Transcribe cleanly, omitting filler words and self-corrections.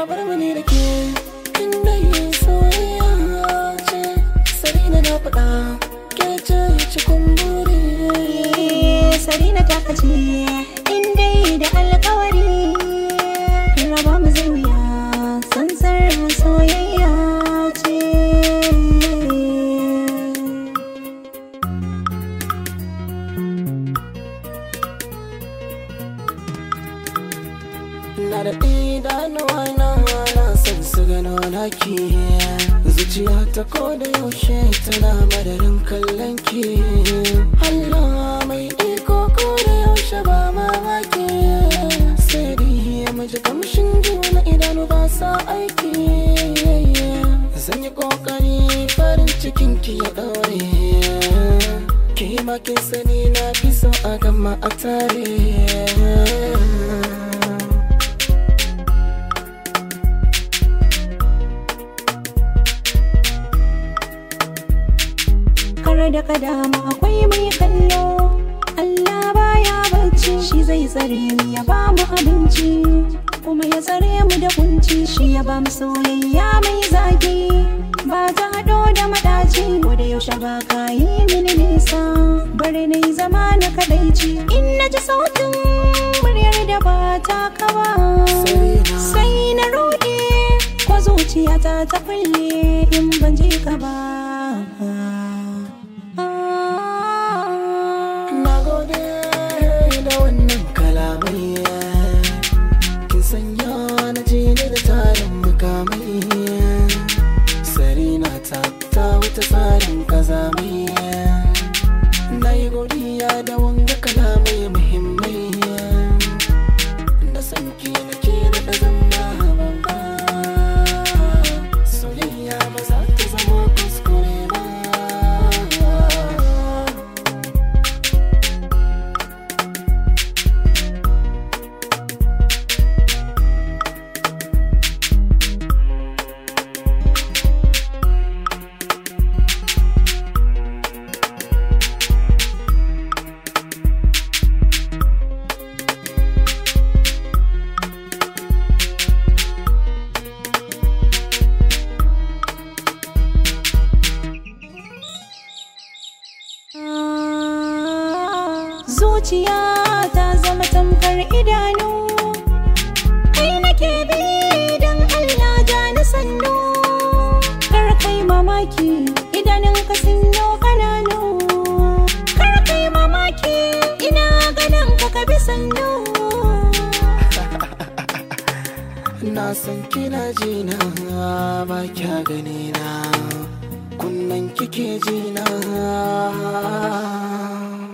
bar mani da ke inda yi soyayya ce Sarina na faɗa ke ce cikin buri Sarina ta kace inda da alƙawari raba mu zai wuya sansar soyayya ce na da idanuwa na san su gano naki zuciya ta ko da yaushe tana madarin kallon ki Allah mai iko ko da yaushe ba mamaki sai dai maji kamshin juna idanu ba sa aiki zan yi kokari farin cikin ki ya daure ki ma kin sani na fi so a gama a tare da kadama akwai mai kallo Allah baya bacci shi zai tsare mu ya ba mu abinci kuma ya tsare mu da kunci shi ya ba mu soyayya mai zaki ba ta hado da madaci wanda yaushe ba ka yi mini nisa bare na yi zama na kadaici in na ji sautin muryar da ba ta kawa sai na ruɗe ko zuciyata ta kulle in ban ji ka ba Sarina ta wuce tsarin kazamai na yi godiya da wanga kalamai muhimmai da sanki na ke da zama babba soyayya ba za ta zama kuskure ba zuciya ta zama tamkar idanu kai nake bi dan Allah ja ni sannu kar kai mamaki idanun ka sun yo kananu kar kai mamaki ina ganin ka bi sannu na san kina jina ba kya gani na kunnan kike jina